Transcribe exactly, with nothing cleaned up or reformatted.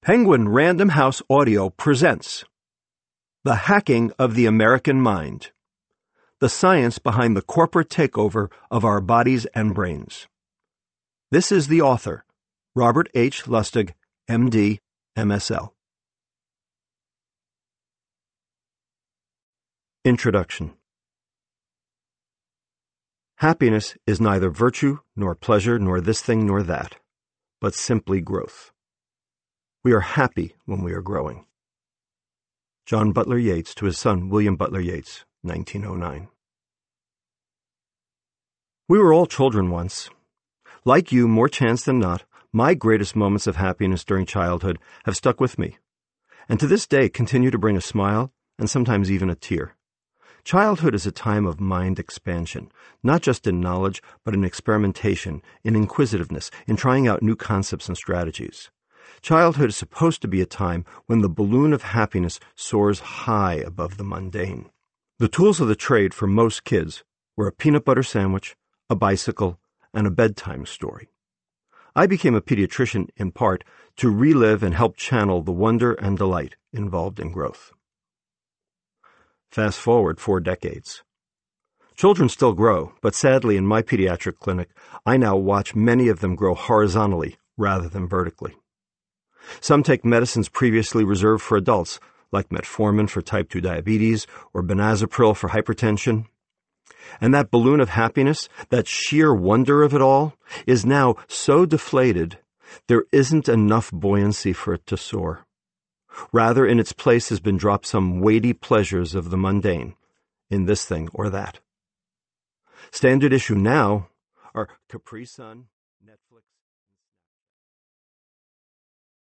Penguin Random House Audio presents The Hacking of the American Mind, the science behind the corporate takeover of our bodies and brains. This is the author, Robert H. Lustig, M D, M S L. Introduction. Happiness is neither virtue, nor pleasure, nor this thing, nor that, but simply growth. We are happy when we are growing. John Butler Yeats to his son William Butler Yeats, nineteen oh nine. We were all children once. Like you, more chance than not, my greatest moments of happiness during childhood have stuck with me, and to this day continue to bring a smile and sometimes even a tear. Childhood is a time of mind expansion, not just in knowledge, but in experimentation, in inquisitiveness, in trying out new concepts and strategies. Childhood is supposed to be a time when the balloon of happiness soars high above the mundane. The tools of the trade for most kids were a peanut butter sandwich, a bicycle, and a bedtime story. I became a pediatrician in part to relive and help channel the wonder and delight involved in growth. Fast forward four decades. Children still grow, but sadly in my pediatric clinic, I now watch many of them grow horizontally rather than vertically. Some take medicines previously reserved for adults, like metformin for type two diabetes or benazepril for hypertension. And that balloon of happiness, that sheer wonder of it all, is now so deflated there isn't enough buoyancy for it to soar. Rather, in its place has been dropped some weighty pleasures of the mundane, in this thing or that. Standard issue now are Capri Sun,